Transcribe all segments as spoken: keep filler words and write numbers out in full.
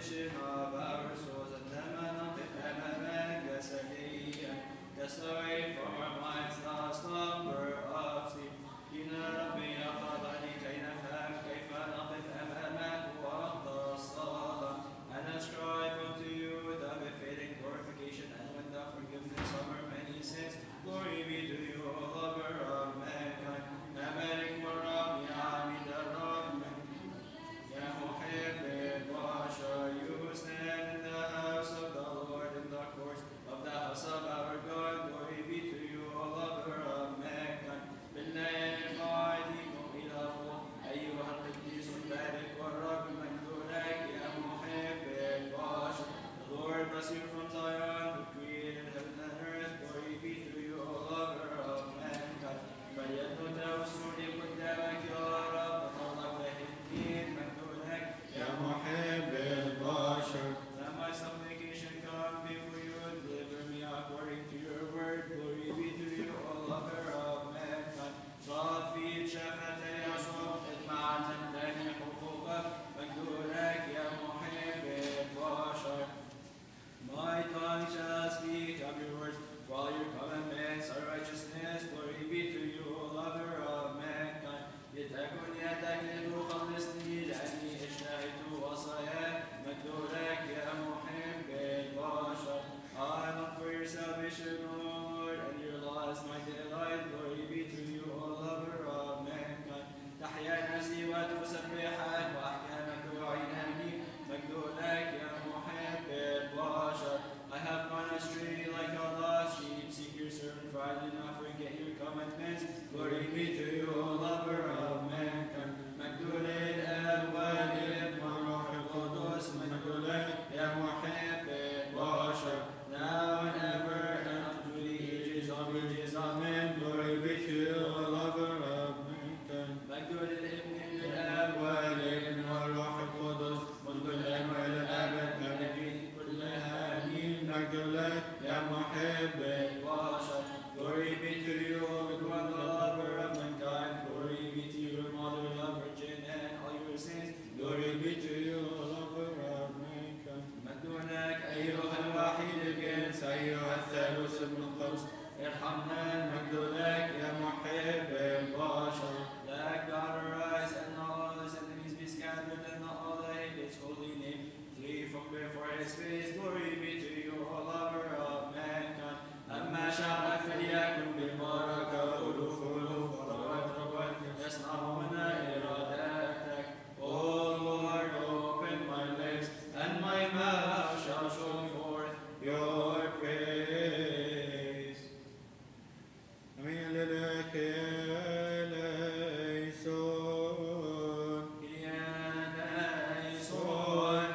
salvation of our souls, and them and cast away from our minds the slumber of sleep. إنا ربي أخذني كي نفهم كيف نقف أمامك وقت الصلاة. And ascribe unto you the befitting glorification and when the forgiveness of our many sins. Glory be to you, O lover of mankind. أملك والرب يعمد الرب يا محب البشر. You stand in the house of the Lord, in the courts of the house of our God. Glory be to you, O lover of mankind. بالليل قاعدكم إلى فوق أيها القديس البارك والرب مجدولك يا محب البشر. The Lord bless you from Zion, who created heaven and earth. Glory be to you, O lover of mankind. فليدنو توسوني قدامك يا رب طلب الدين مجدولك يا محب البشر. Let my supplication come before you and deliver me according to your word. Glory be to you, O lover of mankind. صافي شفتي صوت مع تمتني حقوقك مجدولك يا محب البشر. My tongue shall speak of your words, for all your commandments are righteousness. Glory be to you, O lover of mankind. لتكن يدك لتخلصني لأني اشتهيت وصاياك مجدولك يا محب البشر. I long for your salvation, O Lord, and your law is my delight. Glory be to you, O lover of mankind. تحيا نفسي وتسبحك وأحكامك وعناني مجدولك يا محب البشر. I have gone astray like a lost sheep. Seek your servant, for I did not forget your commandments. Glory be to you, O lover of mankind. مجدول الآب والابن والروح القدس مجدولك يا محب البشر. Now and ever and unto the ages of ages. Amen. Glory be to you, O lover of mankind. مجدول الابن للآب والابن والروح القدس منذ الآن وإلى الأبد والابن كلها آمين. مجد لك يا محب البشر. Glory be to you, O God, the lover of mankind. Glory be to your mother, the Virgin, and all your saints. Glory be to you, O lover of mankind. مجدونك أيها الوحيد الجنس أيها الثالوث ابن القدس ارحمنا. مجد لك يا محب البشر. Let God arise and all his enemies be scattered and all that hate his holy name flee from before his face. Glory be to you, O lover of mankind. أما شعبك فليكن بالبركة ألوف ألوف وربوات ربوات يصنعون إرادتك. O Lord, open my lips and my mouth shall show forth your praise. أمين لك ليسون Eleison,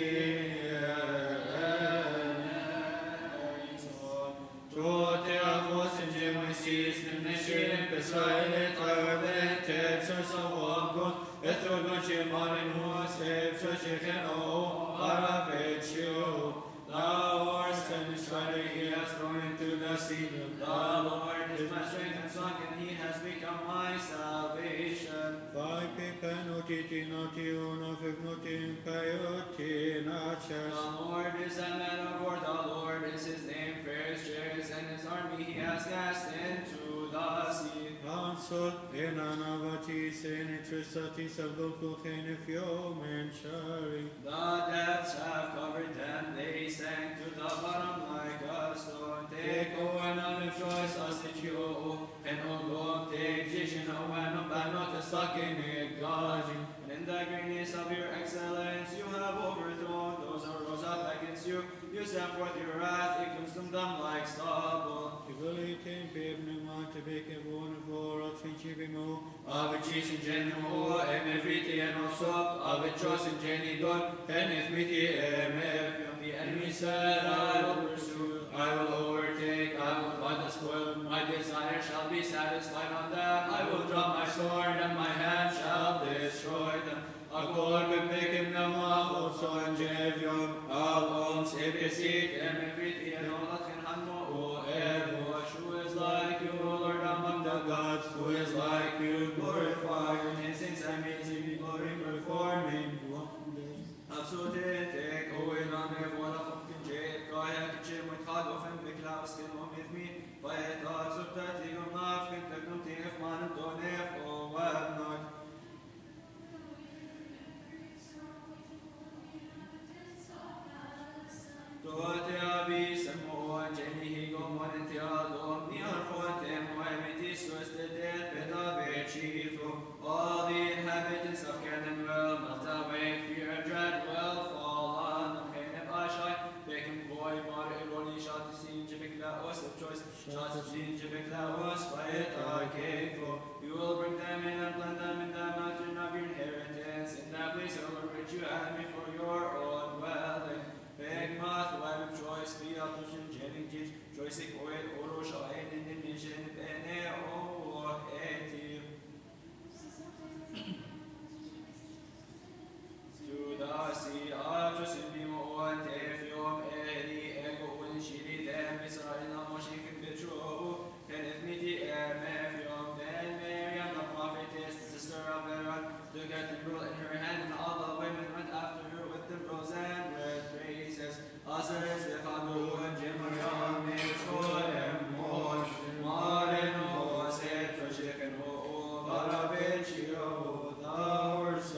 Eleison. Tuote avosin gemesis nemneshin besaile traven tepsa savogos etrogon chemarin hus tepsa chekeno aravetio. Thou art and Israel, he has thrown into the sea. The Lord is my strength and song, and he has become my salvation. Vai pecanoti tinoti uno fignuti caioti The nachas. Lord is a man of war, the Lord is his name, fierce chariots and his army he has cast into the sea. Ansol enanavati senitristati sabdoko genefio menchari. The depths have covered them, they sank to the bottom like a stone. Take O and choice us that you and O Lord, take Jishin O and Banot the stuck in it, God. And in the greatness of your excellence, you have overthrown those who rose up against you. You sent forth your wrath, it consumed them like stubble. Egalite pevnemate bekevon vorat finchivimo. Avicii in genuo, emeviti and also, avicios in genidon, and if miti emevium. The enemy said, I will pursue, I will overtake, I will find the spoil. My desire shall be satisfied on them. I will draw my sword, and my hand shall destroy them. Akor bepekim namach, so in gevium, avons episit, emeviti and olatin hanmo, o evosh, who is like you, Lord, among the gods, who is like you, glorify your name, since amazing glory performing wonders. Absolute, take offen beklaus genom med mig. Vad ett dag så tät jag om natt, fick jag någon till mannen då nef och vävnad. Då jag visar mån, Jenny higom och en teadom, ni har fått dem och även till största del bättre vet skifro. All the inhabitants of Canaan will melt away, fear and dread will fall on them. Canaan Ashai, they can void more irony, shot to see Jebekla-os of choice, shot to see Jebekla-os, by it for you will bring them in and plant them in the mountain of your inheritance, in that place over which you have me for your own dwelling. Beg math, web of choice, be up to Jenning Teach, choice oil, oro shine in the mission, bene o eti. To the sea, after Sibimo and Tefium, Eri, Ego, and Shiri, them, Israel, Moshik, and Petro, and Ethniti, Mephium, then Miriam, the prophetess, the sister of Aaron, took out the rule in her hand, and all the women went after her with the bros and red praises. Others, the Habu, and Jimariam, Mitzvah, Moj, Marin, Hosef, Trashik, and Ho, Varavitchio, the horse.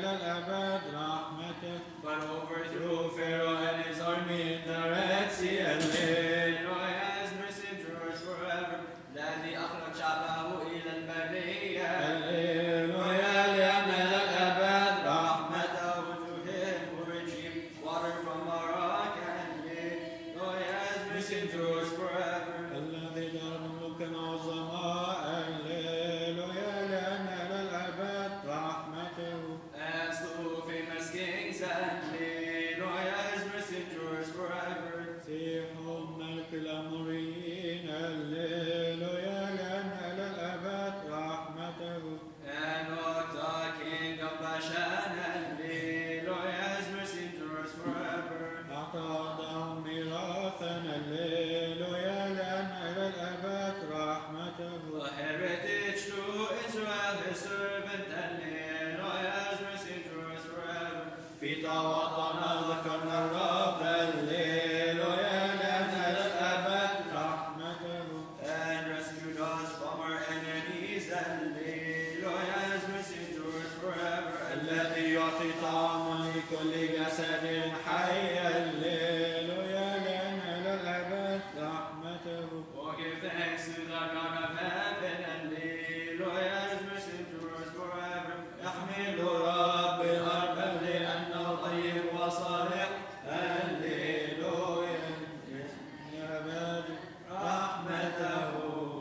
But overthrew Pharaoh and his army in the Red Sea Hallelujah, His mercy endures forever. الذي أخرج شعبه إلى البرية. هللويا لأن الأبد رحمته to him who retrieved water from a rock. Hallelujah, His mercy endures forever. الذي دار ملوكا عظماء. هللويا لأن الأبد رحمته. And slew famous kings. Hallelujah, His mercy endures forever. سيحهم ملك الأموريين. هللويا لأن الأبد رحمته. And Og the king of Bashan. Hallelujah, His mercy endures forever. أعطاهم ميراثا. هللويا لأن الأبد رحمته. A heritage to Israel, His servant. Hallelujah, His mercy endures forever. في طوطنا ذكرنا الرب. هللويا لأن الأبد رحمته. And rescued us from our enemies. Hallelujah, His mercy endures forever. الذي يعطي طعاما لكل جسد حي. هللويا لأن الأبد رحمته. Oh, give thanks to the God of heaven. Hallelujah, His mercy endures forever. يحمل رب الأرض لأنه طيب وصالح. هللويا يا أبد رحمته.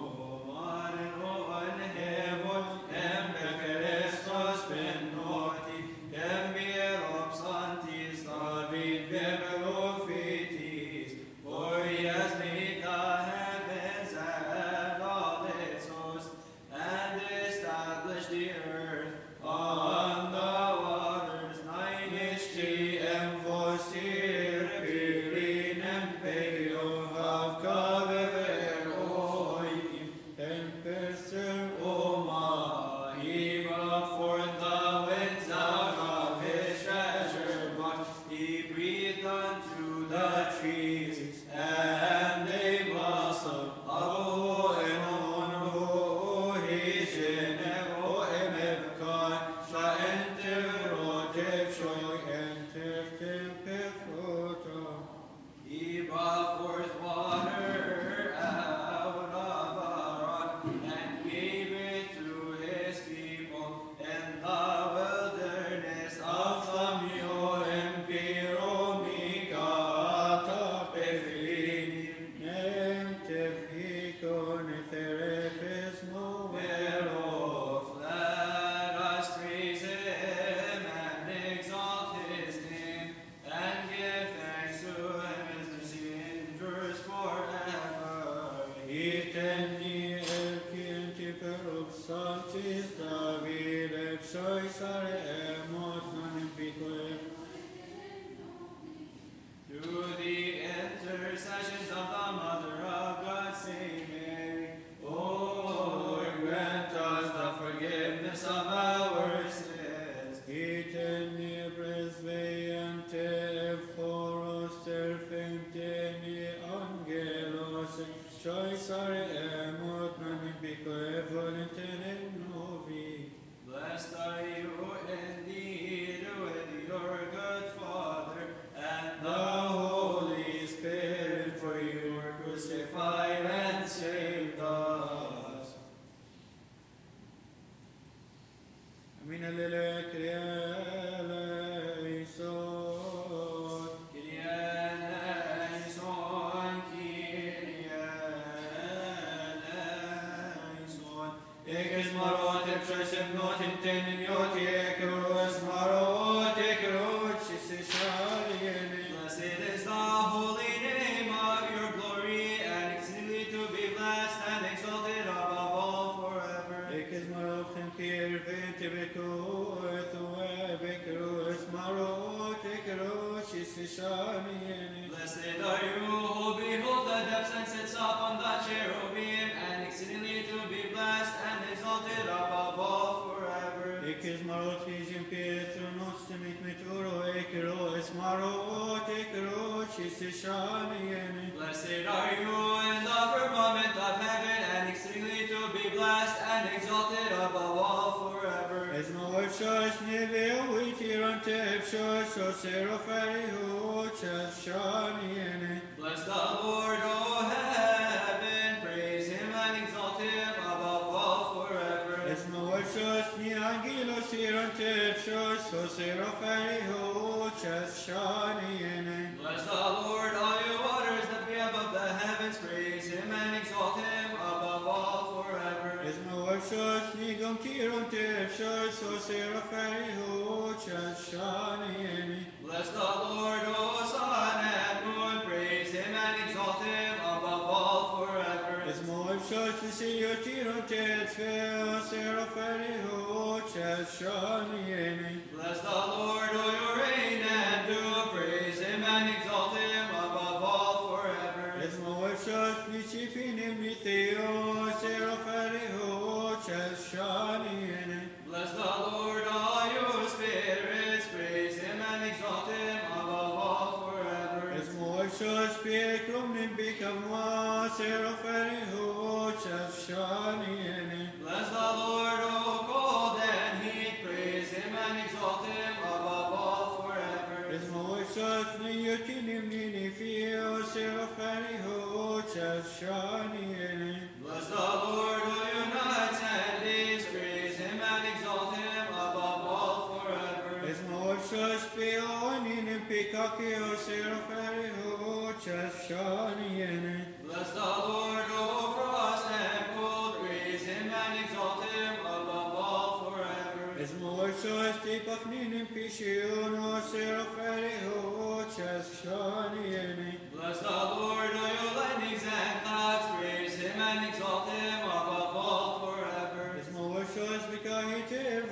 For he has made the heavens and all its hosts, and established the earth on the waters. Nine ishti and foster birin and pegio of kaver oim. Tempester Oma, he brought forth the winds out of his treasure box. He breathed unto the trees, and they blossomed. Abo enon hishin ebo emevkai sha'enter rotev shoy. enter tempefruto. He brought forth water out of a rock and gave it to his people in the wilderness of Samio and Piromika Tapefili. Nentefiko neferefes mo. Whereof let us praise him and exalt his name and give thanks to him. His mercy endures forever. Itenni elkin tiperub saltis David epsoi sare emot nanempikoe. Through the intercessions of the Mother of God, Saint Mary, O Lord, grant us the forgiveness of our sins. Itenni presveiante ephoros terfenteni angelos soi sare emot nanempikoe volentene novi. Blessed are you indeed with your good Father and the Holy Spirit, for you were crucified and saved us. Amin alleluia eleison. Kyrie eleison, Kyrie eleison. Ekes marot epsesem not intendin yoti ekeros marot ekeros sisishaliene. Blessed is the holy name of your glory, and exceedingly to be blessed and exalted above all forever. Ekes marot empir vente beko ethue bekeros marot ekeros sisishaliene. Blessed are you who behold the depths and sits up on the cherubim, and exceedingly to be blessed and exalted above all forever. Ekes marot hijim Pietro nostemit mituro ekeros marot ekeros sisishaliene. Blessed are you in the firmament of heaven, and exceedingly to be blessed and exalted above all forever. Es nois moishos neveo itiron tepshos oseroferiho chashaniene. Bless the Lord, O heaven, praise him and exalt him above all forever. Es moishos ni angelos iron tepshos oseroferiho chashaniene. Bless the Lord, all you waters that be above the heavens, praise him and exalt him above all forever. Es moishos ni gonkiron tepshos oseroferiho chashaniene. Bless the Lord, O sun and moon, praise him and exalt him above all forever. Es moishos ni siliotiron tepshos oseroferiho chashaniene. Bless the Lord, O you reign and do, praise him and exalt him above all forever. Es moishos ni chifinim ni theo oseroferiho chashaniene. Bless the Lord, all you spirits, praise him and exalt him above all forever. Es moishos piekrum nimbikavma oseroferiho chashaniene. Bless the Lord, O cold and heat, praise him and exalt him above all forever. Es moishos ni yotinim ni nifio oseroferiho chashaniene. Bless the Lord, O you nights and days, praise him and exalt him above all forever. Es moishos pionin impikaki oseroferiho chashaniene. Bless the Lord, O frost and cold, praise him and exalt him above all forever. Es moishos tipachnin impishion oseroferiho chashaniene. Bless the Lord, O you lightnings and clouds, praise him and exalt him above all forever. Es moishos mikahiter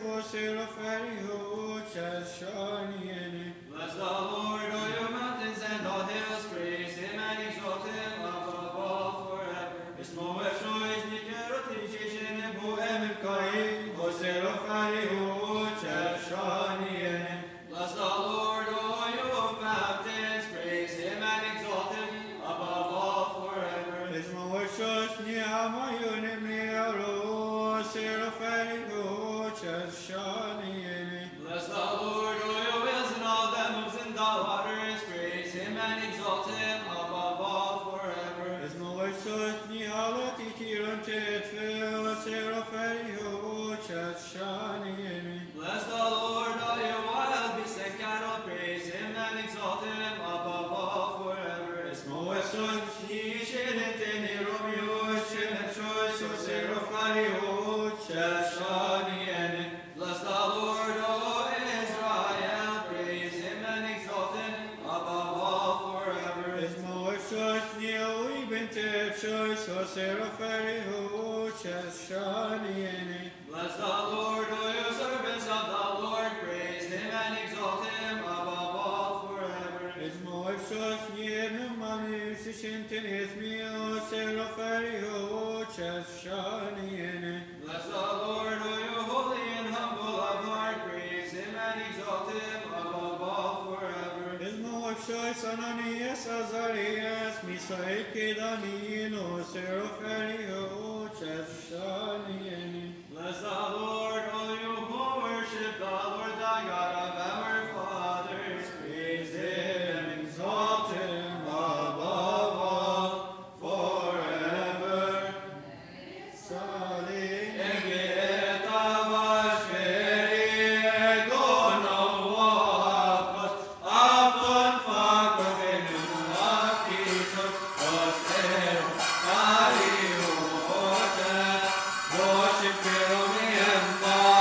oseroferiho chashaniene. Bless the Lord, O you mountains and all hills, praise him and exalt him above all forever. Es moishos nikerotishishene bohem kai oseroferiho chashaniene. Bless the Lord, O you fountains, praise him and exalt him above all forever. Es moishos ni amayonim ni aro oseroferiho chashaniene. Bless the Lord, O you whales and all that moves in the waters, praise him and exalt him above all forever. Es moishos ni halati tiron tetfe oseroferiho chashaniene. Bless the Lord, all you wild beasts and cattle, praise him and exalt him above all forever. Es moishos ni shedete ni romeo shenachos oseroferiho chashaniene. Bless the Lord, O Israel, praise him and exalt him above all forever. Es moishos ni oibin tepshos oseroferiho chashaniene. Bless the Lord, O you servants of the Lord, praise him and exalt him above all forever. Es moishos ni enumani sishintin esmi oseroferiho chashaniene. Bless the Lord, O you holy and humble of heart, praise him and exalt him above all forever. Es moishos Ananias Azarias Misael Kedanin oseroferiho chashaniene. Bless the Lord, all you who worship the Lord thy God of our fathers, praise him and exalt him above all forever. Salim. Worship him,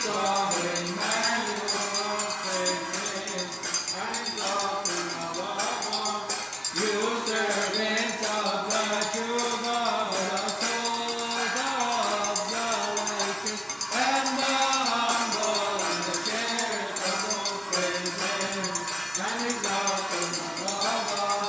sovereign man, you are praised and exalted above all. You servants of the true God, the souls of the righteous, and the humble and the charitable, praise Him and exalt Him above all.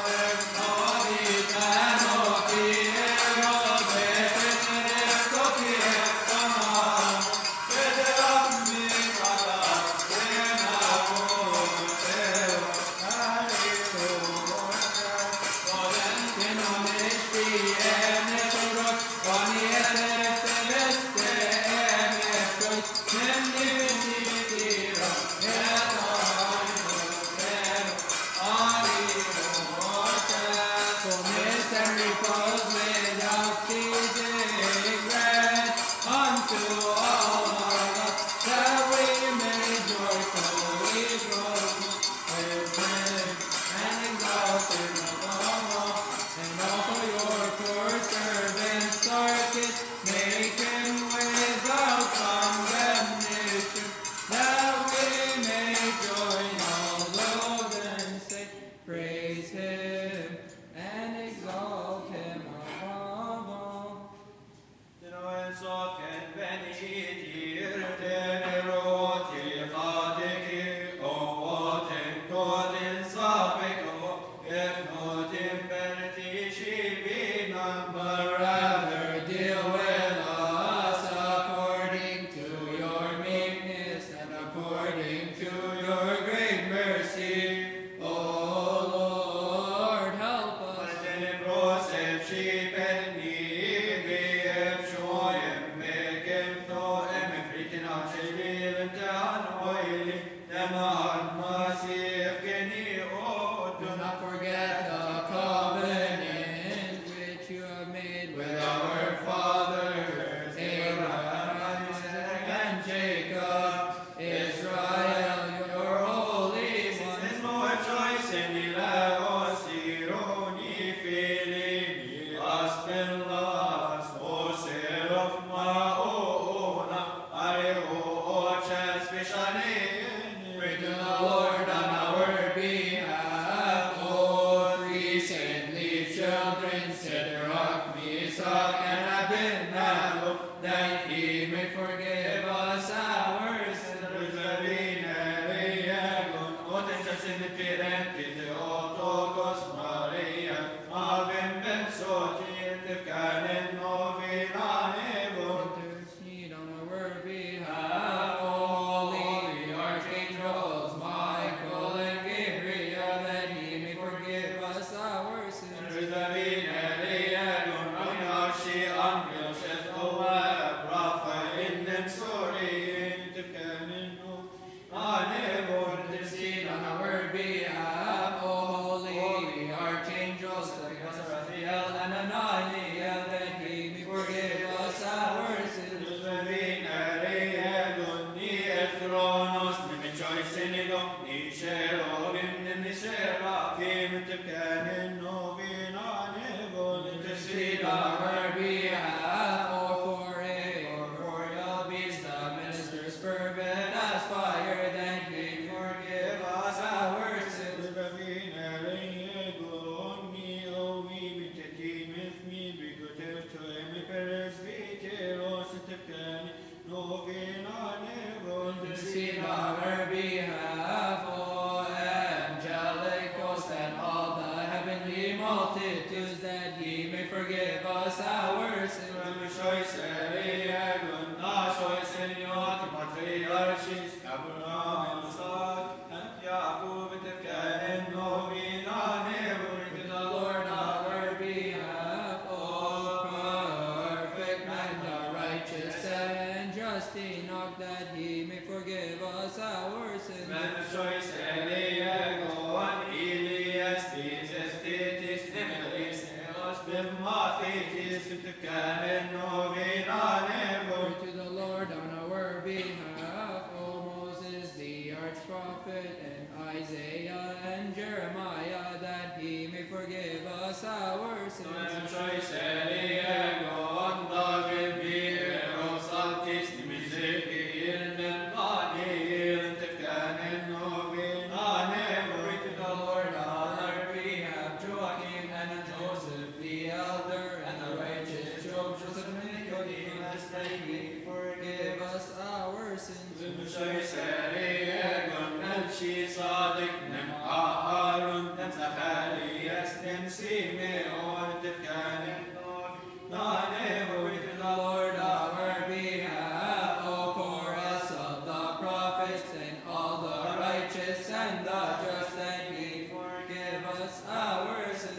that He forgive us our sins. Vimshoy seri egon nemshi sadik nem aharun nem zacharias nem simeon tifkanin nane with the Lord our behalf, O chorus of the prophets and all the righteous and the just, that He forgive us our sins.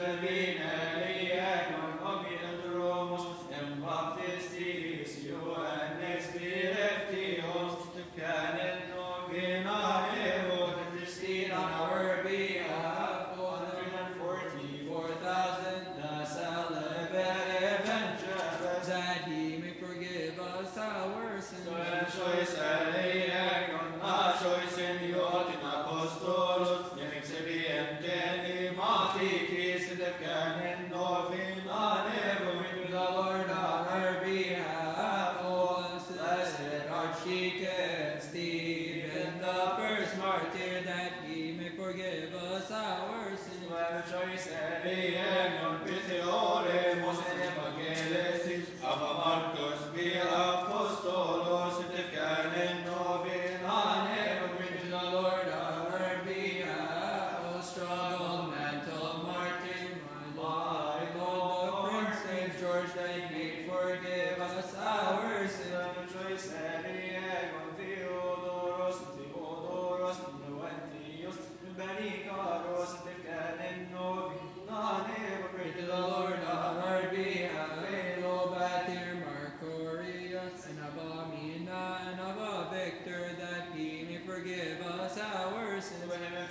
On our behalf, one hundred forty-four thousand, the celebrated adventures, that He may forgive us our sins. The Lord on our behalf, O blessed Archdeacon Stephen, the first martyr, that He may forgive us our sins. The Lord on our behalf, O struggle mantle martyr, my Lord, the Prince Saint George, that He forgive us our sins. To the Lord on our behalf, Lobatir, Marcorius, and Abamina, and Abba Victor, that He may forgive us our sins.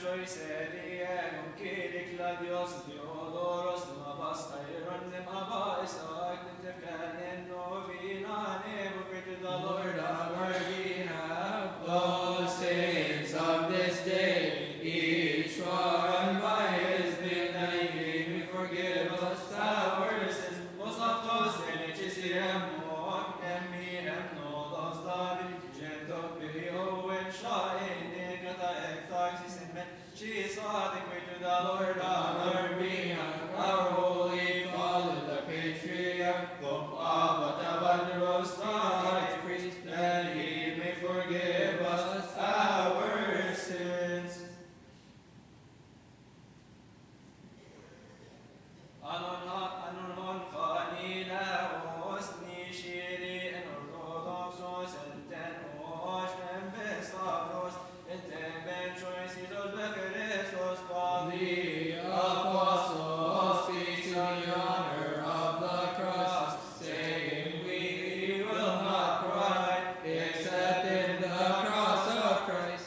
To the Lord on our behalf, O saints of this day, each one by his name, that He may forgive us our sins. To the Lord on our behalf, our holy Father, the Patriarch of Abbatabandaros, the High Priest, that He may forgive us our sins. The apostles speak to the honor of the cross, saying, we will not cry, except in the cross of Christ.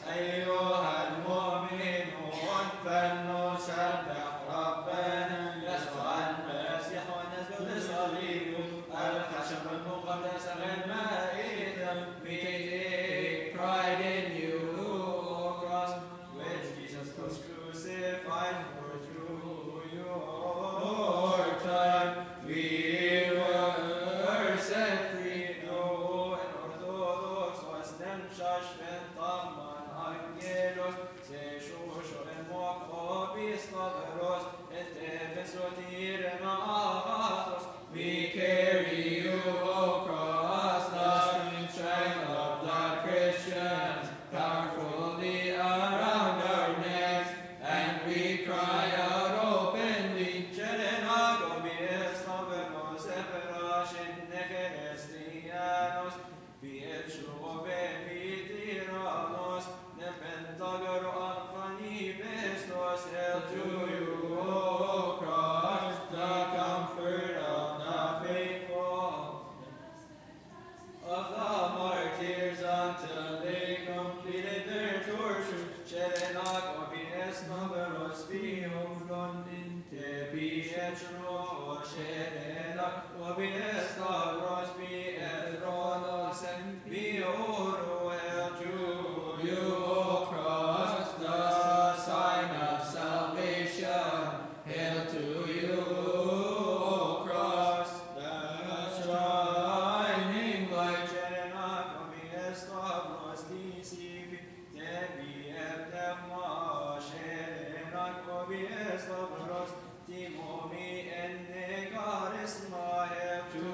We take pride in you, O cross, which Jesus was crucified for through your time. We were set free. No, and orthodox was them judgment of man angelos, se shusho en mock obis loveros, et teves rotir en avatos. We carry you, O cross, the strength of the Christians, powerfully around our necks, and we cry out openly, Cerenago bies noveros eperashin neferestianos, bies shuobe vitiranos, nepentagaro alfani bestos, el to you, O cross, the comfort of the faithful, of the martyrs until they completed their torture. Cerenago bies noveros vium non te pietro, Cerenago bies noveros bies ronos en bioro, el to you, O cross, the sign of salvation. Hail to you, O cross, the shining light. Cerenago bies noveros disipi, te bieptema, Cerenago bies noveros timomi en negarisma. Hail to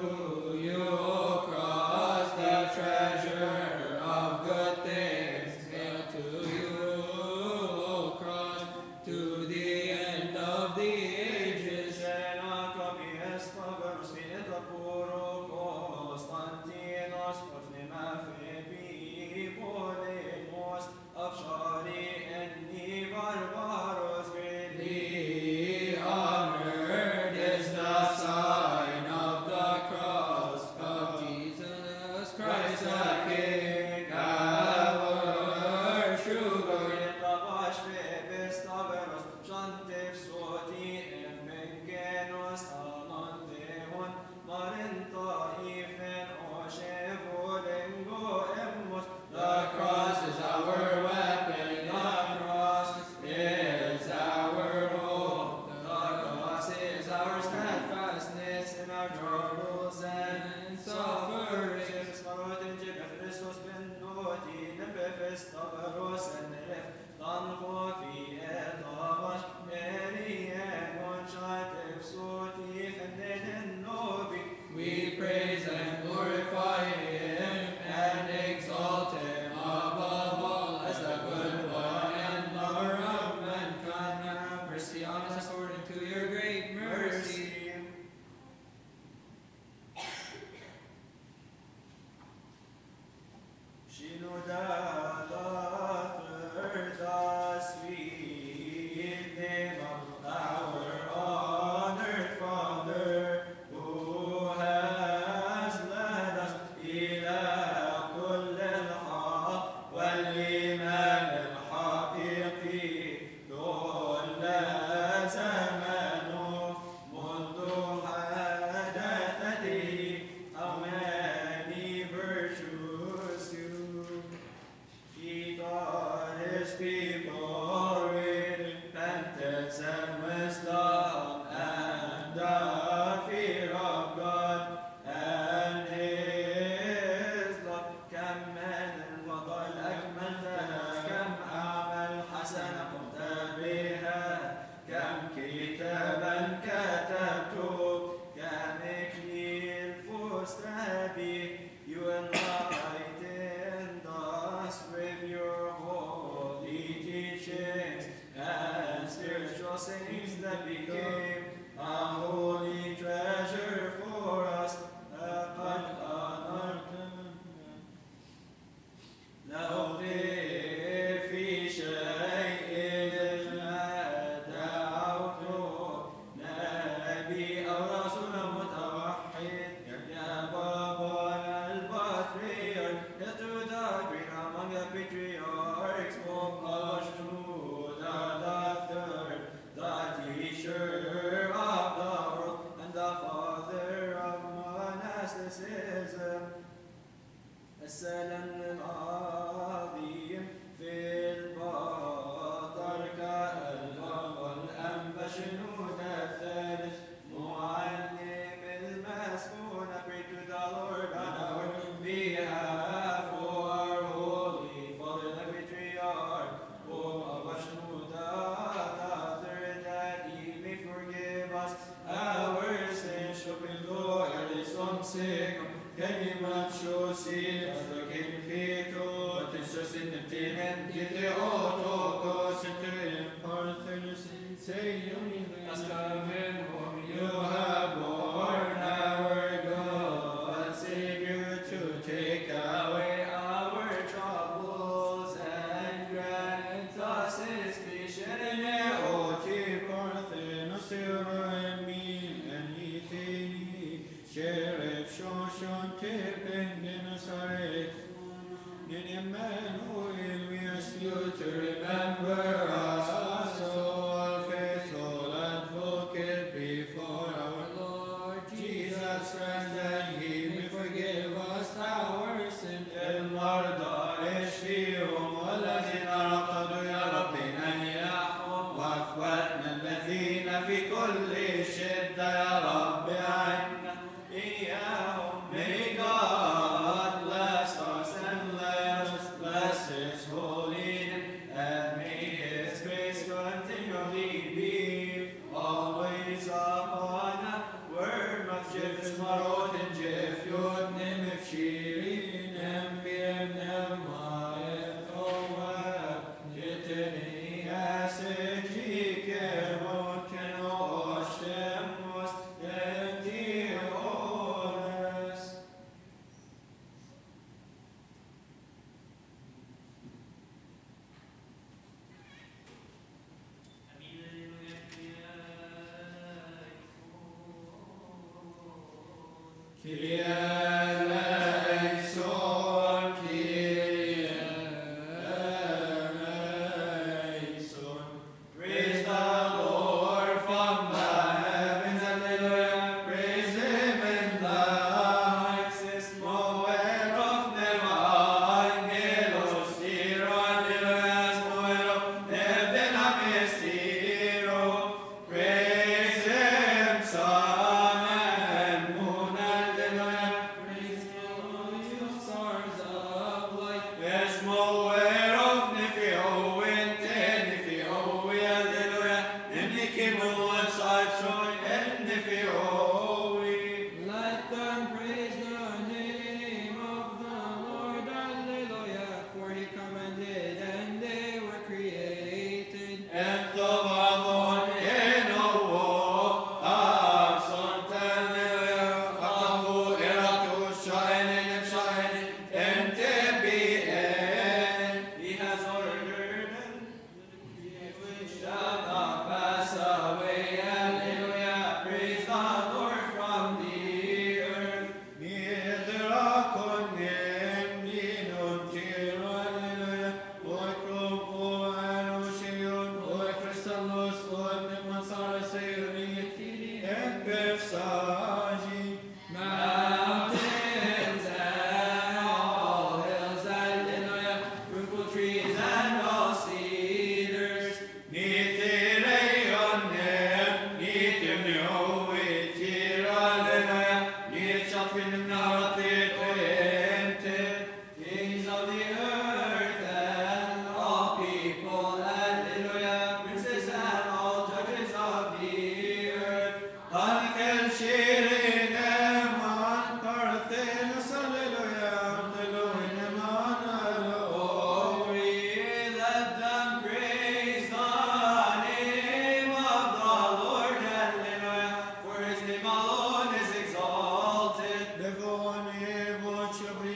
Kyrie eleison.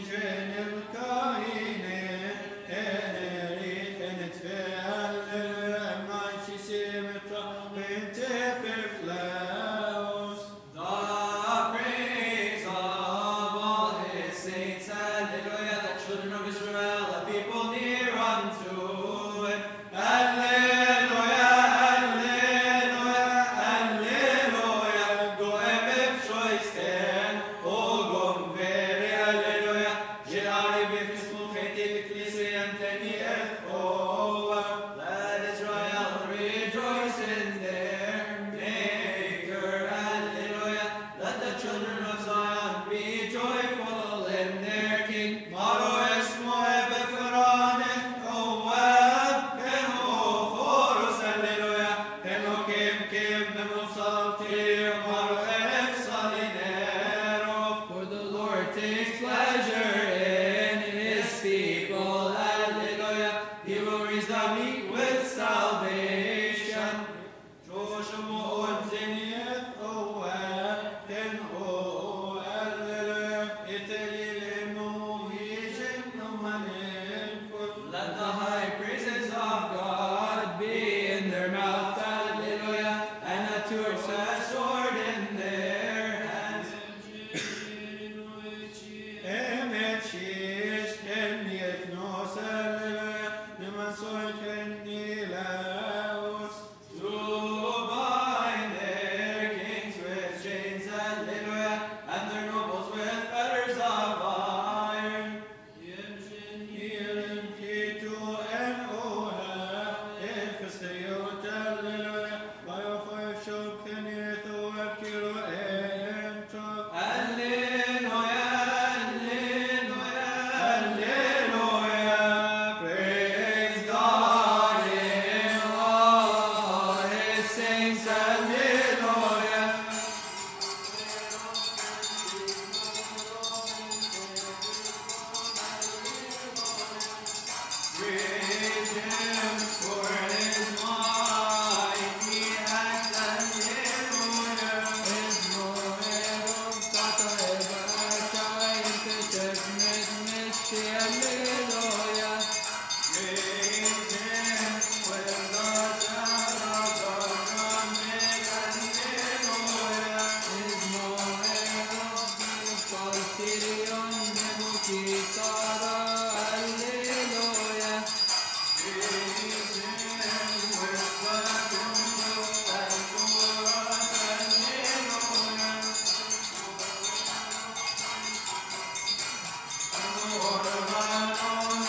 Lord,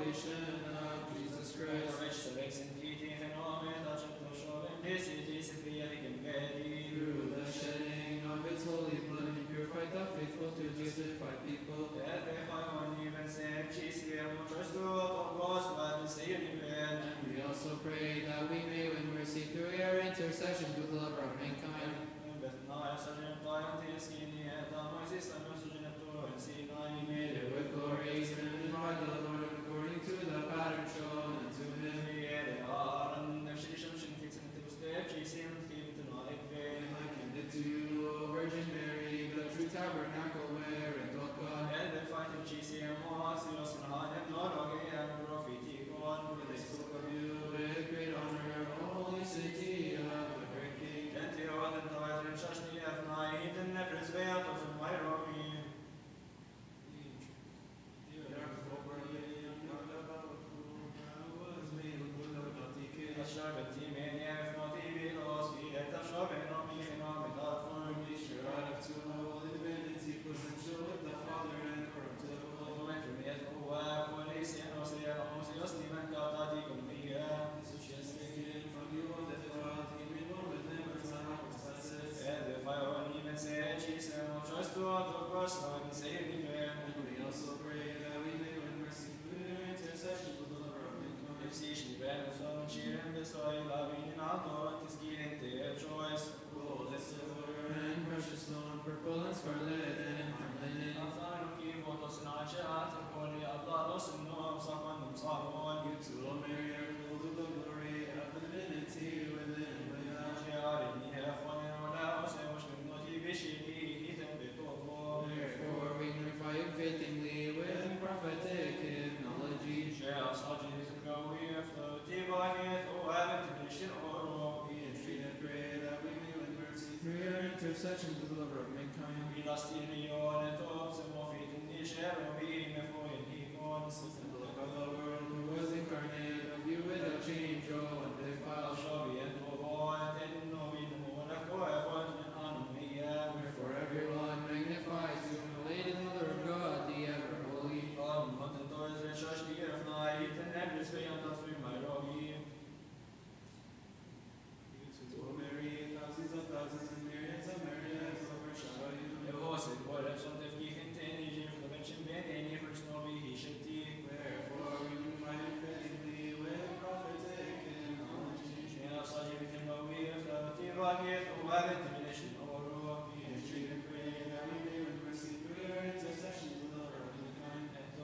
salvation of Jesus Christ. Through the shedding of its holy blood, he purified the faithful to justify people. And we also pray that we may win mercy through your intercession with the lover of mankind. He made it with glory, and by the Lord according to the pattern shown unto him. And likened it to you, O Virgin Mary, the true tabernacle wherein dwelt God. For they spoke of you with great honor, O holy city of the great King. And we also pray that we may win mercy through your intercession with the lover of mankind. Gold and silver and precious stone, purple and scarlet and fine linen. You too, O Mary, are filled with the glory of the divinity within and without. Therefore, we glorify you faithfully with prophetic hymnology. We entreat and pray that we may win mercy through your intercession with the lover of mankind. Symbol of the world who was incarnate of you without change or undefiled. Wherefore everyone magnifies you, Lady Mother of God, the ever holy. You too, O Mary, thousands of thousands and myriads of myriads overshadow you. Wherefore we glorify you faithfully with prophetic hymnology. We entreat and pray that we may win mercy through your intercession with the lover of mankind.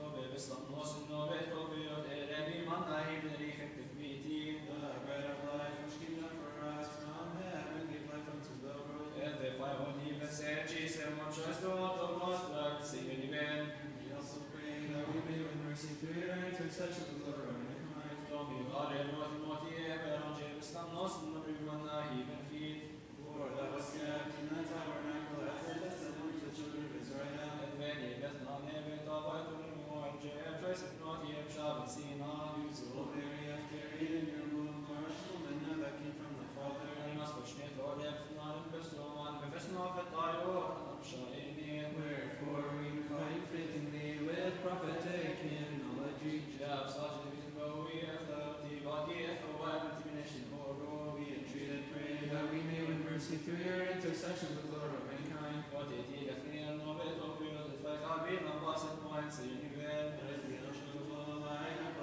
The bread of life which came down for us from heaven gave life unto the world. And we also pray that we may win mercy through your intercession with the lover of mankind. For that was kept in the tabernacle after the assembly of the children of Israel. You too, O Mary, have carried in your womb the rational manna that came from the Father. Wherefore we glorify you faithfully with prophetic hymnology. We entreat and pray that we may win mercy through your intercession with the Lord of mankind. As the angel of the light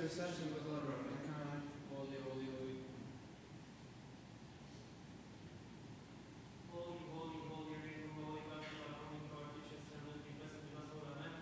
intercession with Lord of mankind. Holy, holy, holy. Holy, holy, holy, reigning, holy God, our holy God, teach us and live, be blessed with us all. Amen.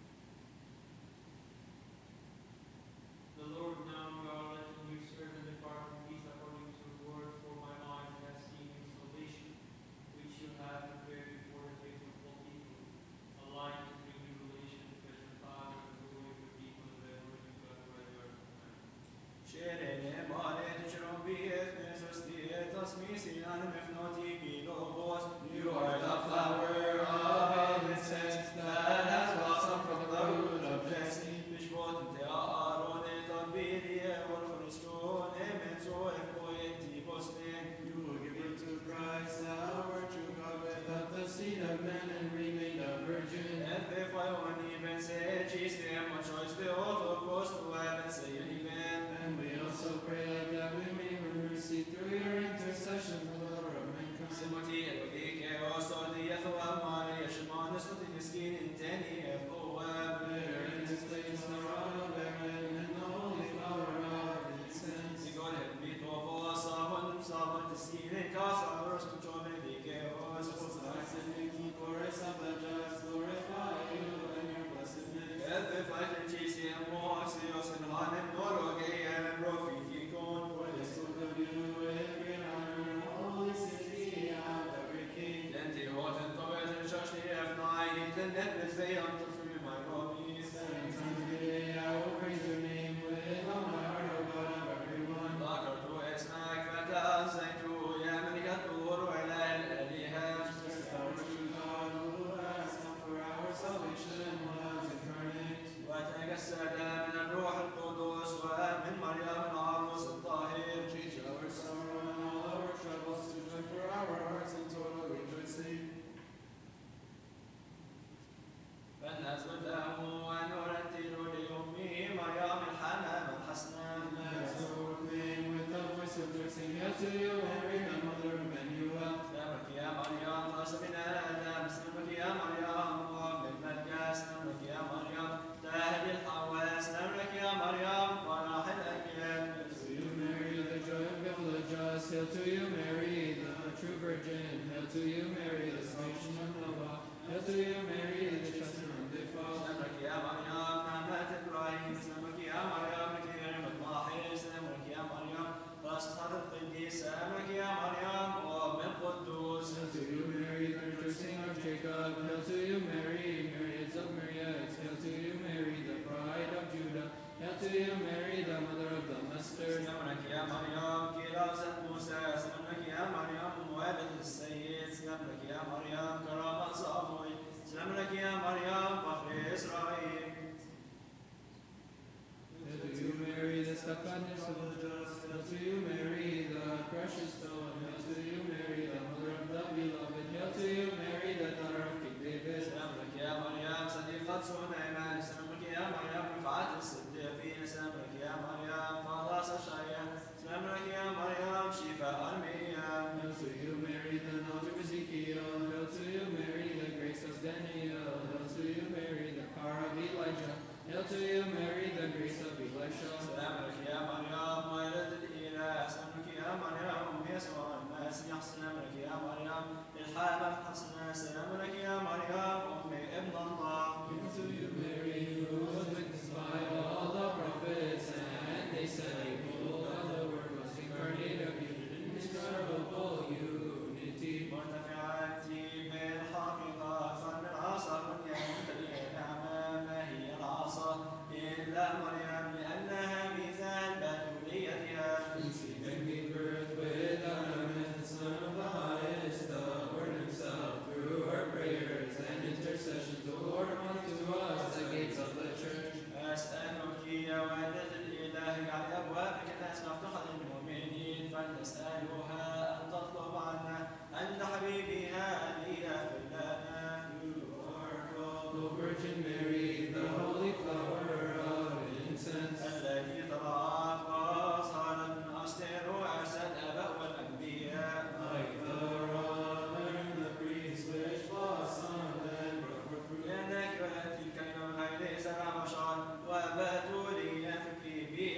The Lord now, God, let your servant depart in peace according to your word, for my eyes have seen your salvation, which you have prepared before the face of all people, a light to bring revelation to the Father and the glory of the people, and the glory of God forever. Amen. Sherene malet chrobiet mesostiet osmisian mefnoti bilobos. You are the flower of incense that has blossomed from the root of Jesse. Bishbot te Aaron et Abirie orphonistone menzo e poeti posne. You give birth to Christ, our true God, without the seed of man and remained a virgin. Et pe faioni ben se cistem choice de otokos tu ben se univen. And we also pray that we may win mercy through your intercession for the Lord of mankind. Simoti et odike osto di ethua Maria shimon estoti miskin inteni et oab. There in this place the rod of Aaron and the holy flower of incense. Sigon et vito vos avon savon tisine casa oros tu chome dike os. Christ and you, chorus of the just, glorify you and your blessedness. Et pe faceticium moxios in hanem nologeiem profiticon. For they spoke of you with great honor in the holy city of every king. Lenti hoten toet in shashni efnai iten net bezveiam to free my robis. Seven times a day I will praise your name with all my heart, O God of everyone. Lakar tu esnak fatan zaitu yamrikat uru ilah el-alihem. Just our true God, who has come for our salvation, was incarnate. وتجسد من الروح القدس ومن مريم العروس الطاهر. Change our sorrow and all our troubles to joy for our hearts in total rejoicing. فلنسجد له ونرتل لأمه مريم الحمام الحسنى. Let us proclaim with the voice of rejoicing, Hail to you, Mary, the mother of Emmanuel. سلامك يا مريم خاص من آدم. سلامك يا مريم ومن ملكة. سلامك يا مريم تهدي الحواء. سلامك يا مريم فرح الأكيان. Hail to you, Mary, the joy of the just. Hail to you, Mary, the true virgin. Hail to you, Mary, the salvation of Noah. Hail to you, Mary, the trusted undefiled. سلامك يا مريم نعمة إبراهيم. سلامك يا مريم كريم الطاهر. سلامك يا مريم واسطة القديس. سلامك يا مريم وأم القدوس. Hail to you, Mary, the rejoicing of Jacob. Hail to you, Mary, myriads of myriads. Hail to you, Mary, the bride of Judah. Hail to you, Mary, the mother of the Master. سلامك يا مريم كرازة موسى. سلامك يا مريم موالد السيد. سلامك يا مريم كرامة صامويل. سلامك يا مريم فخر إسرائيل. Hail to you, Mary, the stepmother of the just. Hail to you, Mary, the precious stone. Hail to you, Mary, the mother of the beloved. Hail to you, Mary, the daughter of King David. سلامك يا مريم صديقة سليمان. سلامك يا مريم رفعت الصديقين. سلامك يا مريم خلاص الشيء. سلامك يا مريم شفاء المياه. Hail to you, Mary, the knowledge of Ezekiel. Hail to you, Mary, the grace of Daniel. Hail to you, Mary, the power of Elijah. Hail to you, Mary, the grace of Elisha. سلامك يا مريم والدة الإله. سلامك يا مريم أم يسوع المسيح. سلامك يا مريم الحامة الحسنة. سلامك يا مريم أم ابن الله. Hail to you, Mary, who was witnessed by all the prophets, and they said, behold, the word was incarnate of you in indescribable unity. مرتفعات بالحقيقة فن العصا من يمتلئ نعمة. ما هي العصا إلا مريم لأنها مثال بتوليتها. She gave birth without a man, the Son of the Highest, the Lord Himself, through her prayers and intercessions. O Lord, unto us the gates of the church. أسألك يا والدة الإله اجعل أبوابك الناس مفتوحة للمؤمنين. فلنسألها أن تطلب عنا عند حبيبها الإله لنا. You are called, O Virgin Mary, the holy flower of incense. التي طلعت وصارت من أستر وأسد أباء والأنبياء. Like the rod and the breeze which blossomed and brought forth fruit. لأنك ولدت الكلمة من غير زرع بشر وبتولي فيك به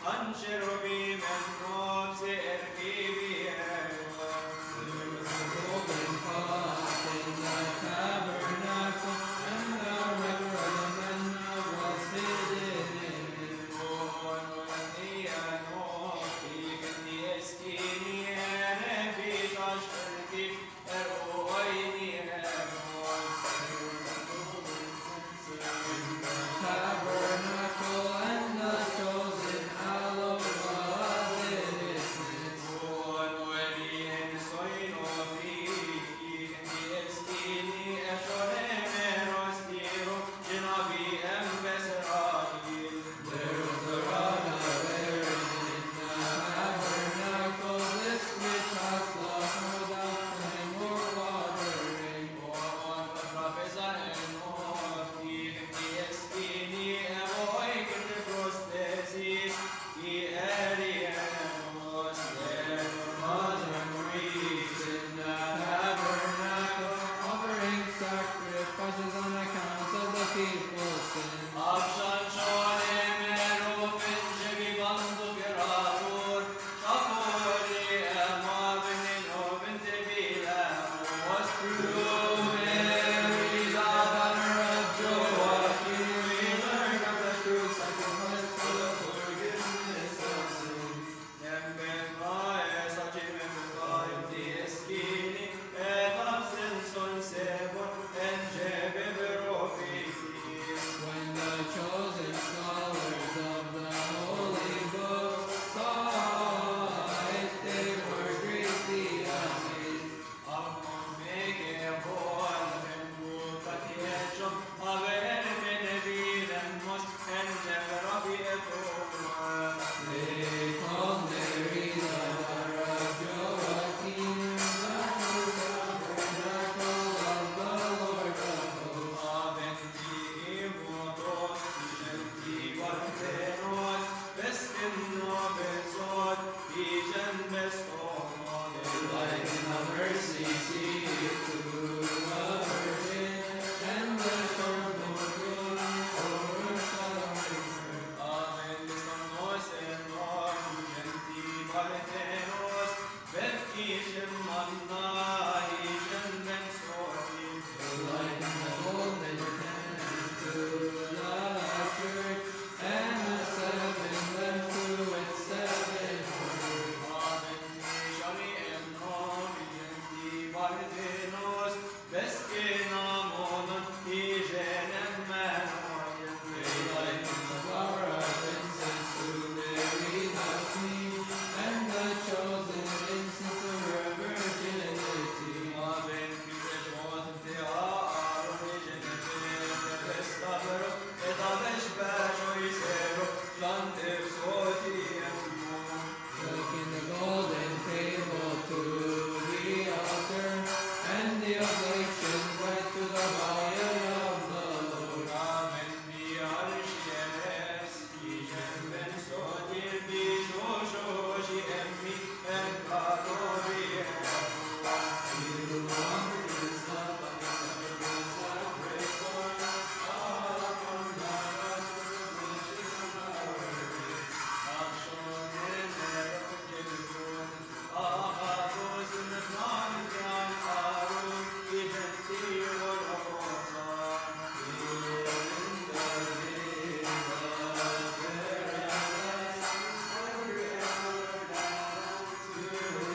Amen.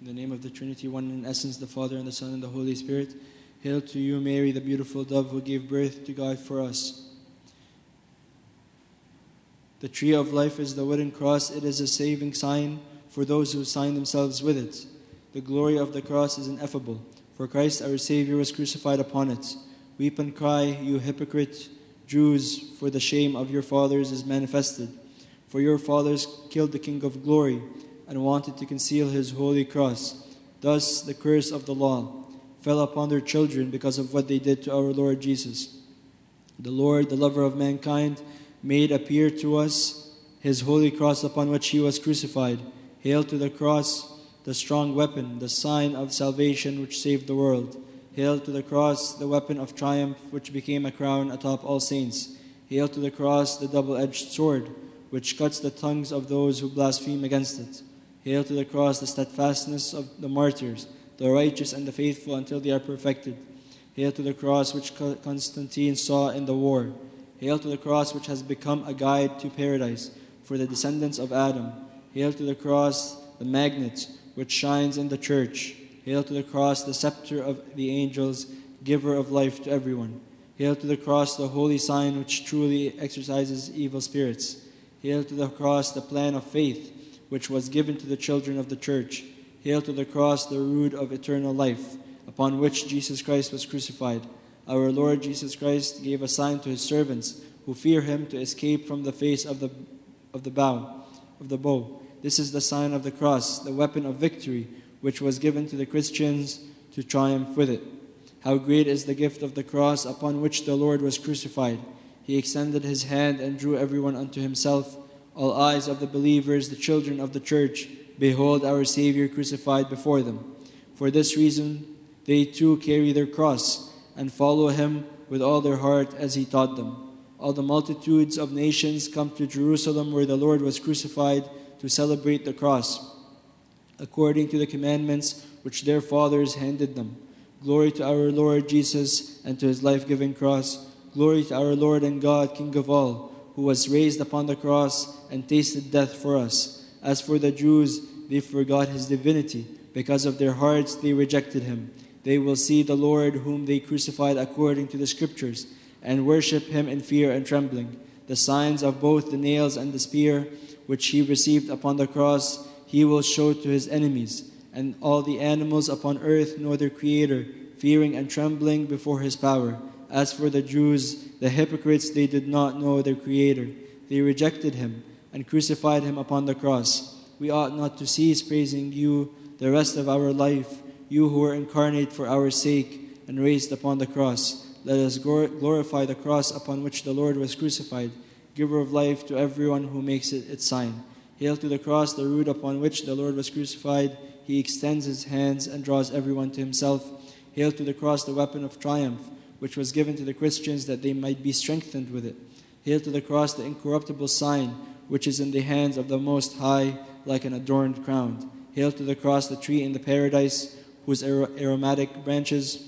In the name of the Trinity, one in essence, the Father, and the Son, and the Holy Spirit. Hail to you, Mary, the beautiful dove who gave birth to God for us. The tree of life is the wooden cross. It is a saving sign for those who sign themselves with it. The glory of the cross is ineffable, for Christ our Savior was crucified upon it. Weep and cry, you hypocrite Jews, for the shame of your fathers is manifested. For your fathers killed the King of glory and wanted to conceal his holy cross. Thus the curse of the law fell upon their children because of what they did to our Lord Jesus. The Lord, the lover of mankind, made appear to us his holy cross upon which he was crucified. Hail to the cross, the strong weapon, the sign of salvation which saved the world. Hail to the cross, the weapon of triumph which became a crown atop all saints. Hail to the cross, the double-edged sword which cuts the tongues of those who blaspheme against it. Hail to the cross, the steadfastness of the martyrs, the righteous and the faithful until they are perfected. Hail to the cross which Constantine saw in the war. Hail to the cross which has become a guide to paradise for the descendants of Adam. Hail to the cross, the magnet which shines in the church. Hail to the cross, the scepter of the angels, giver of life to everyone. Hail to the cross, the holy sign which truly exorcises evil spirits. Hail to the cross, the plan of faith which was given to the children of the church. Hail to the cross, the rood of eternal life, upon which Jesus Christ was crucified. Our Lord Jesus Christ gave a sign to his servants who fear him to escape from the face of the of the bow of the bow. This is the sign of the cross, the weapon of victory, which was given to the Christians to triumph with it. How great is the gift of the cross upon which the Lord was crucified. He extended his hand and drew everyone unto himself. All eyes of the believers, the children of the church, behold our Savior crucified before them. For this reason, they too carry their cross and follow him with all their heart as he taught them. All the multitudes of nations come to Jerusalem where the Lord was crucified to celebrate the cross, according to the commandments which their fathers handed them. Glory to our Lord Jesus and to his life-giving cross. Glory to our Lord and God, King of all, who was raised upon the cross and tasted death for us. As for the Jews, they forgot his divinity. Because of their hearts, they rejected him. They will see the Lord whom they crucified according to the Scriptures, and worship him in fear and trembling. The signs of both the nails and the spear, which he received upon the cross, he will show to his enemies, and all the animals upon earth know their Creator, fearing and trembling before his power. As for the Jews, the hypocrites, they did not know their Creator. They rejected him and crucified him upon the cross. We ought not to cease praising you the rest of our life, you who were incarnate for our sake and raised upon the cross. Let us glorify the cross upon which the Lord was crucified, giver of life to everyone who makes it its sign. Hail to the cross, the rood upon which the Lord was crucified. He extends his hands and draws everyone to himself. Hail to the cross, the weapon of triumph, which was given to the Christians that they might be strengthened with it. Hail to the cross, the incorruptible sign, which is in the hands of the Most High, like an adorned crown. Hail to the cross, the tree in the paradise, whose aromatic branches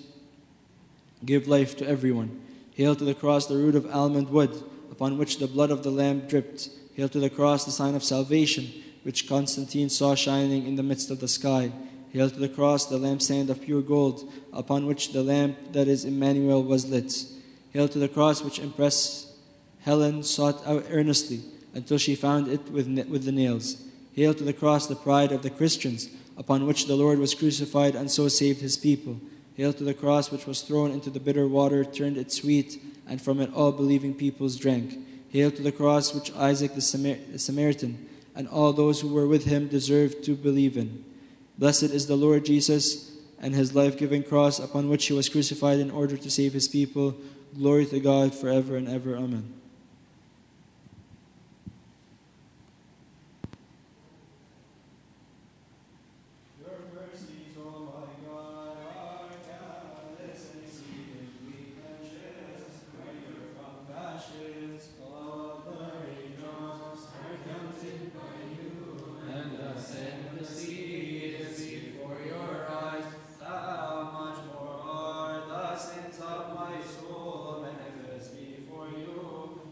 give life to everyone. Hail to the cross, the root of almond wood, upon which the blood of the Lamb dripped. Hail to the cross, the sign of salvation, which Constantine saw shining in the midst of the sky. Hail to the cross, the lampstand of pure gold, upon which the lamp that is Emmanuel was lit. Hail to the cross, which Empress Helen sought out earnestly, until she found it with, with the nails. Hail to the cross, the pride of the Christians, upon which the Lord was crucified and so saved his people. Hail to the cross, which was thrown into the bitter water, turned it sweet, and from it all believing peoples drank. Hail to the cross, which Isaac the Samaritan and all those who were with him deserved to believe in. Blessed is the Lord Jesus and his life-giving cross, upon which he was crucified in order to save his people. Glory to God forever and ever. Amen. Of my soul manifest before you.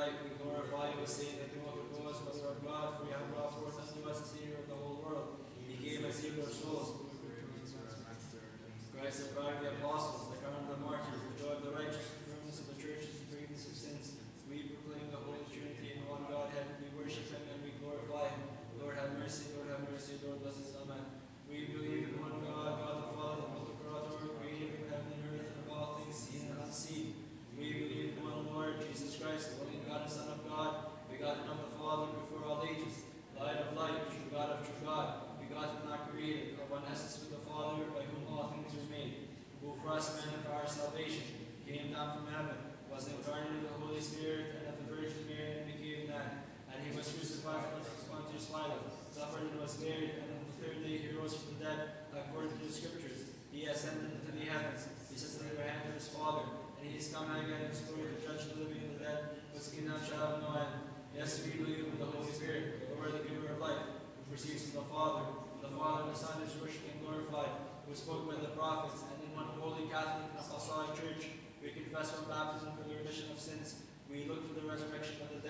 life, we glorify you, saying that no other goes but our God, for you have brought forth unto us the Savior of the whole world. He came and saved our souls. Christ, the pride of the apostles, the crown of the martyrs, the joy of the righteous, the firmness of the church, the forgiveness of sins. We proclaim the Holy Trinity in one Godhead. We worship him and we glorify him. Lord have mercy, Lord have mercy, Lord bless us. Amen. We believe in one God, God the Father, the multi-creator, creator of heaven and earth, and of all things seen and unseen. We believe in one Lord, Jesus Christ, the only begotten Son of God, begotten of the Father before all ages, light of light, true God of true God, begotten not created, of one essence with the Father, by whom all things were made, who for us men and for our salvation came down from heaven, was incarnate of the Holy Spirit and of the Virgin Mary, and became man. And he was crucified for Pontius Pilate, suffered and was buried, and on the third day he rose from the dead, according to the Scriptures. He ascended into the heavens. He sits at the right hand of his Father, and he is coming again in his glory to judge the living and the dead, whose kingdom shall have no end. Yes, we believe in the Holy Spirit, the Lord, the giver of life, who proceeds from the Father. The Father and the Son is worshipped and glorified, who spoke by the prophets, and in one holy Catholic and apostolic church we confess one baptism for the remission of sins. We look for the resurrection of the dead